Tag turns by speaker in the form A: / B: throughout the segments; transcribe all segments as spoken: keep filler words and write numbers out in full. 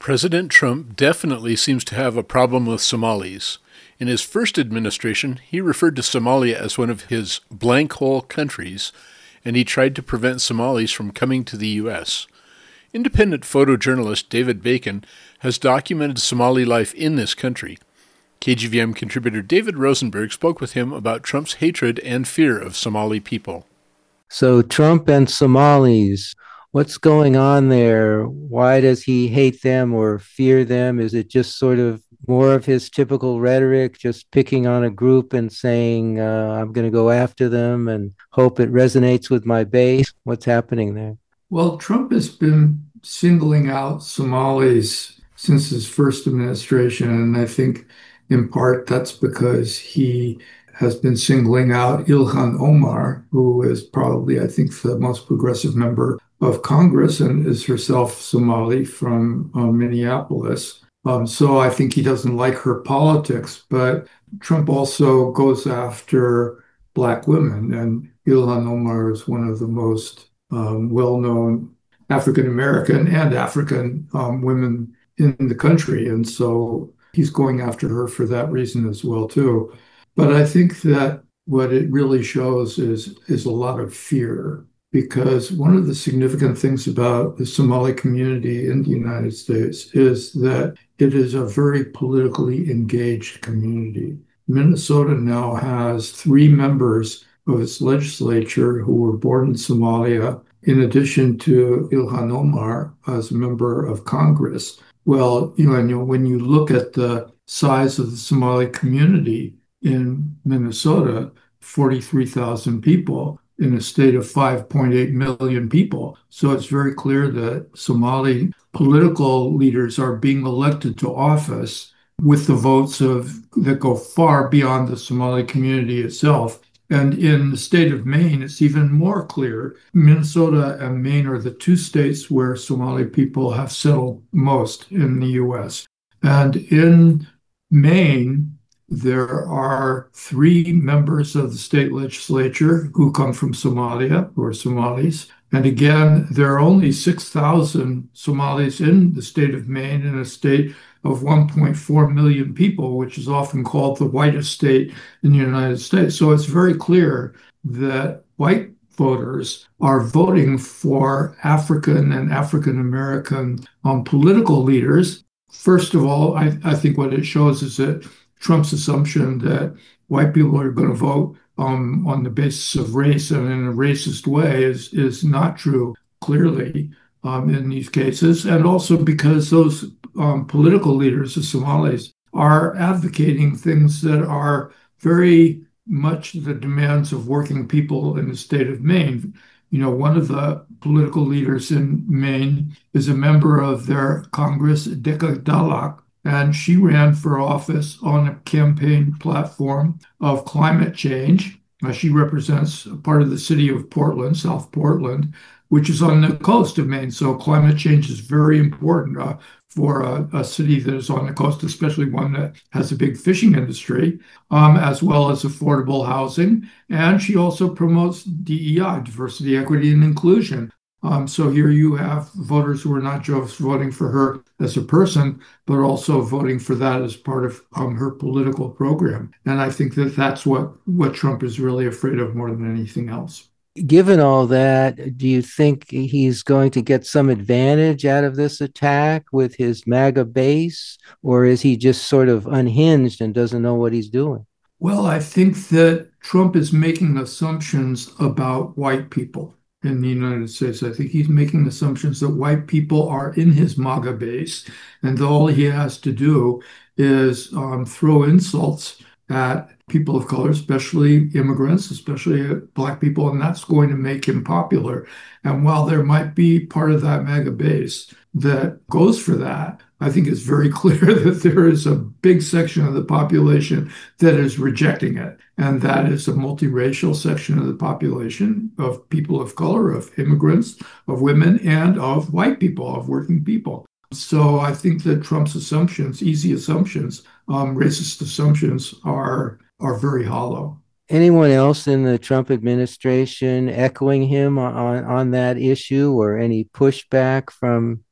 A: President Trump definitely seems to have a problem with Somalis. In his first administration, he referred to Somalia as one of his blank hole countries, and he tried to prevent Somalis from coming to the U S. Independent photojournalist David Bacon has documented Somali life in this country. K G V M contributor David Rosenberg spoke with him about Trump's hatred and fear of Somali people.
B: So Trump and Somalis, what's going on there? Why does he hate them or fear them? Is it just sort of more of his typical rhetoric, just picking on a group and saying, uh, I'm going to go after them and hope it resonates with my base? What's happening there?
C: Well, Trump has been singling out Somalis since his first administration, and I think in part that's because he has been singling out Ilhan Omar, who is probably, I think, the most progressive member of Congress and is herself Somali from uh, Minneapolis. Um, so I think he doesn't like her politics, but Trump also goes after Black women, and Ilhan Omar is one of the most um, well-known African American and African um, women in the country, and so he's going after her for that reason as well too. But I think that what it really shows is is a lot of fear, because one of the significant things about the Somali community in the United States is that it is a very politically engaged community. Minnesota now has three members of its legislature who were born in Somalia, in addition to Ilhan Omar as a member of Congress. Well, you know, and, you know, when you look at the size of the Somali community in Minnesota, forty-three thousand people in a state of five point eight million people. So it's very clear that Somali political leaders are being elected to office with the votes of that go far beyond the Somali community itself. And in the state of Maine, it's even more clear. Minnesota and Maine are the two states where Somali people have settled most in the U S. And in Maine, there are three members of the state legislature who come from Somalia, who are Somalis. And again, there are only six thousand Somalis in the state of Maine, in a state of one point four million people, which is often called the whitest state in the United States. So it's very clear that white voters are voting for African and African American um, political leaders. First of all, I, I think what it shows is that Trump's assumption that white people are going to vote um, on the basis of race and in a racist way is, is not true, clearly, um, in these cases. And also because those um, political leaders, the Somalis, are advocating things that are very much the demands of working people in the state of Maine. You know, one of the political leaders in Maine is a member of their Congress, Deeqa Dalak, and she ran for office on a campaign platform of climate change. Uh, she represents a part of the city of Portland, South Portland, which is on the coast of Maine. So climate change is very important uh, for a, a city that is on the coast, especially one that has a big fishing industry, um, as well as affordable housing. And she also promotes D E I, diversity, equity, and inclusion. Um, so here you have voters who are not just voting for her as a person, but also voting for that as part of um, her political program. And I think that that's what, what Trump is really afraid of more than anything else.
B: Given all that, do you think he's going to get some advantage out of this attack with his MAGA base, or is he just sort of unhinged and doesn't know what he's doing?
C: Well, I think that Trump is making assumptions about white people in the United States. I think he's making assumptions that white people are in his MAGA base, and all he has to do is um, throw insults at people of color, especially immigrants, especially Black people, and that's going to make him popular. And while there might be part of that MAGA base that goes for that, I think it's very clear that there is a big section of the population that is rejecting it. And that is a multiracial section of the population of people of color, of immigrants, of women, and of white people, of working people. So I think that Trump's assumptions, easy assumptions, um, racist assumptions, are are very hollow.
B: Anyone else in the Trump administration echoing him on, on that issue, or any pushback from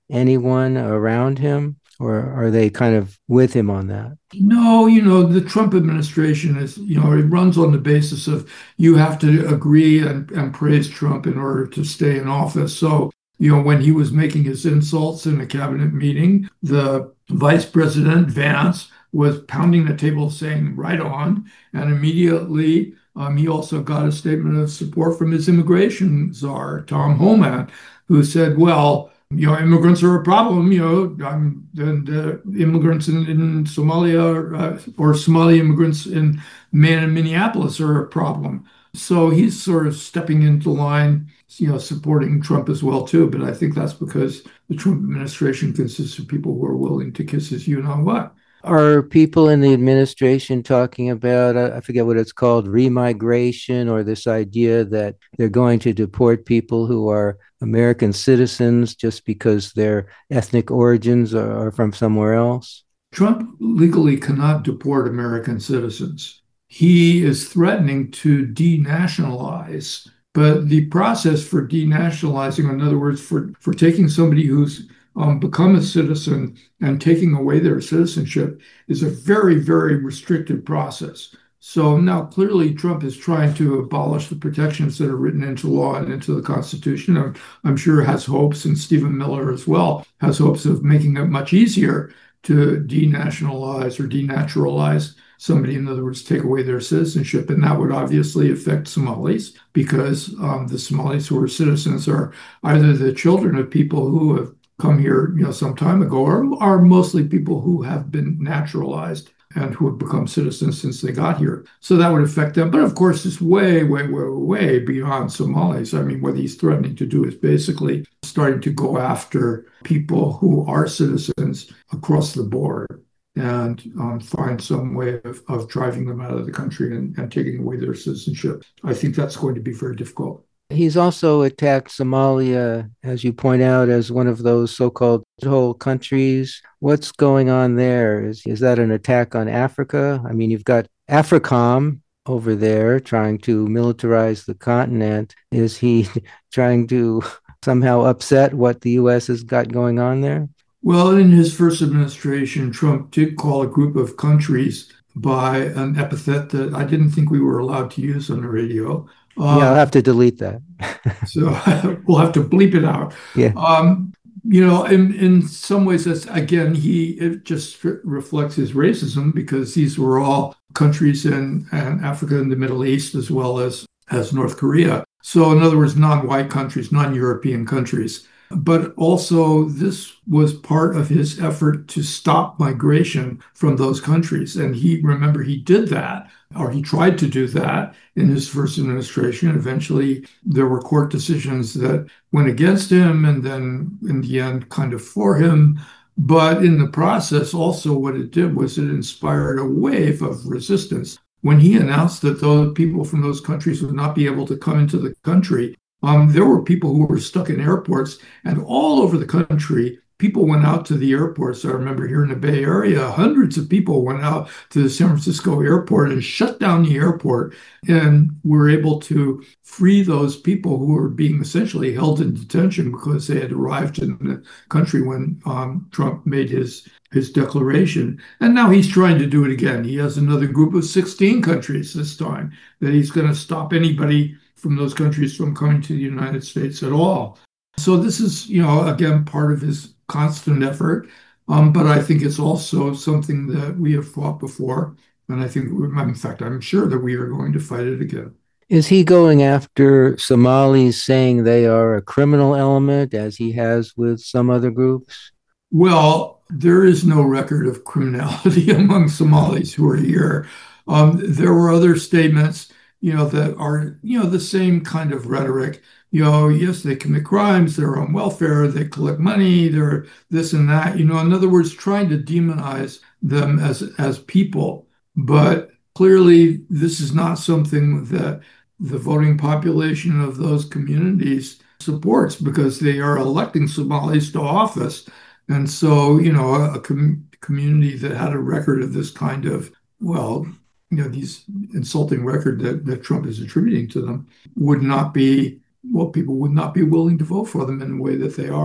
B: anyone around him, or are they kind of with him on that?
C: No, you know, the Trump administration is, you know, it runs on the basis of you have to agree and, and praise Trump in order to stay in office. So, you know, when he was making his insults in a cabinet meeting, the Vice President Vance was pounding the table saying, right on. And immediately um, he also got a statement of support from his immigration czar, Tom Homan, who said, well, you know, immigrants are a problem, you know, um, and uh, immigrants in, in Somalia uh, or Somali immigrants in Man and Minneapolis are a problem. So he's sort of stepping into line, you know, supporting Trump as well, too. But I think that's because the Trump administration consists of people who are willing to kiss his you know what.
B: Are people in the administration talking about, I forget what it's called, remigration, or this idea that they're going to deport people who are American citizens just because their ethnic origins are, are from somewhere else?
C: Trump legally cannot deport American citizens. He is threatening to denationalize, but the process for denationalizing, in other words, for, for taking somebody who's um, become a citizen and taking away their citizenship, is a very, very restricted process. So now clearly Trump is trying to abolish the protections that are written into law and into the Constitution. I'm, I'm sure has hopes, and Stephen Miller as well has hopes of making it much easier to denationalize or denaturalize somebody, in other words, take away their citizenship. And that would obviously affect Somalis because um, the Somalis who are citizens are either the children of people who have come here, you know, some time ago, or are mostly people who have been naturalized and who have become citizens since they got here. So that would affect them. But of course, it's way, way, way, way beyond Somalis. I mean, what he's threatening to do is basically starting to go after people who are citizens across the board and um, find some way of, of driving them out of the country and, and taking away their citizenship. I think that's going to be very difficult.
B: He's also attacked Somalia, as you point out, as one of those so-called whole countries. What's going on there? Is is that an attack on Africa? I mean, you've got AFRICOM over there trying to militarize the continent. Is he trying to somehow upset what the U S has got going on there?
C: Well, in his first administration, Trump did call a group of countries by an epithet that I didn't think we were allowed to use on the radio.
B: Yeah, I'll
C: Um,
B: have to delete that.
C: so we'll have to bleep it out.
B: Yeah.
C: Um, you know, in in some ways, that's again, he it just reflects his racism because these were all countries in, in Africa and the Middle East as well as as North Korea. So, in other words, non-white countries, non-European countries. But also, this was part of his effort to stop migration from those countries. And he, remember, he did that, or he tried to do that in his first administration. Eventually, there were court decisions that went against him, and then in the end, kind of for him. But in the process, also, what it did was it inspired a wave of resistance. When he announced that those people from those countries would not be able to come into the country, Um, there were people who were stuck in airports, and all over the country, people went out to the airports. I remember here in the Bay Area, hundreds of people went out to the San Francisco airport and shut down the airport and were able to free those people who were being essentially held in detention because they had arrived in the country when um, Trump made his his declaration. And now he's trying to do it again. He has another group of sixteen countries this time that he's going to stop anybody from those countries from coming to the United States at all. So this is, you know, again, part of his constant effort. Um, but I think it's also something that we have fought before. And I think, in fact, I'm sure that we are going to fight it again.
B: Is he going after Somalis, saying they are a criminal element, as he has with some other groups?
C: Well, there is no record of criminality among Somalis who are here. Um, there were other statements, you know, that are, you know, the same kind of rhetoric. You know, yes, they commit crimes, they're on welfare, they collect money, they're this and that. You know, in other words, trying to demonize them as as people. But clearly, this is not something that the voting population of those communities supports because they are electing Somalis to office. And so, you know, a, a com community that had a record of this kind of, well, you know, these insulting record that, that Trump is attributing to them would not be, well, people would not be willing to vote for them in the way that they are.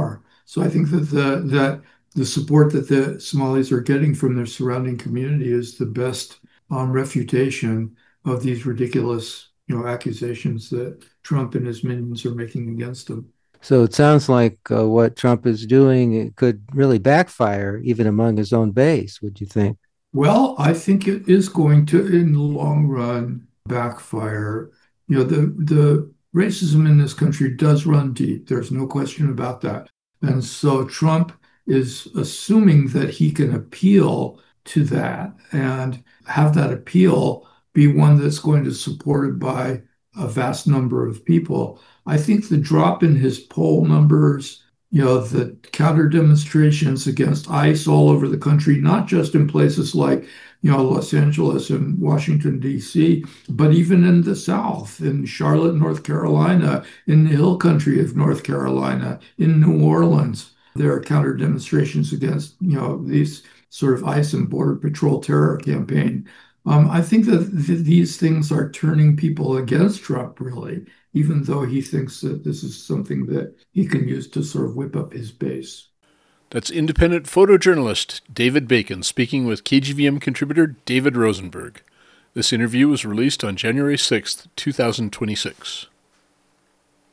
C: So I think that the that the support that the Somalis are getting from their surrounding community is the best um, refutation of these ridiculous, you know, accusations that Trump and his minions are making against them.
B: So it sounds like uh, what Trump is doing it could really backfire even among his own base, would you think?
C: Well, I think it is going to, in the long run, backfire. You know, the the racism in this country does run deep. There's no question about that. And so Trump is assuming that he can appeal to that and have that appeal be one that's going to be supported by a vast number of people. I think the drop in his poll numbers, you know, the counter demonstrations against ICE all over the country, not just in places like, you know, Los Angeles and Washington, D C, but even in the South, in Charlotte, North Carolina, in the Hill Country of North Carolina, in New Orleans. There are counter demonstrations against, you know, these sort of ICE and Border Patrol terror campaign. Um, I think that th these things are turning people against Trump, really, even though he thinks that this is something that he can use to sort of whip up his base.
A: That's independent photojournalist David Bacon speaking with K G V M contributor David Rosenberg. This interview was released on January sixth, two thousand twenty-six.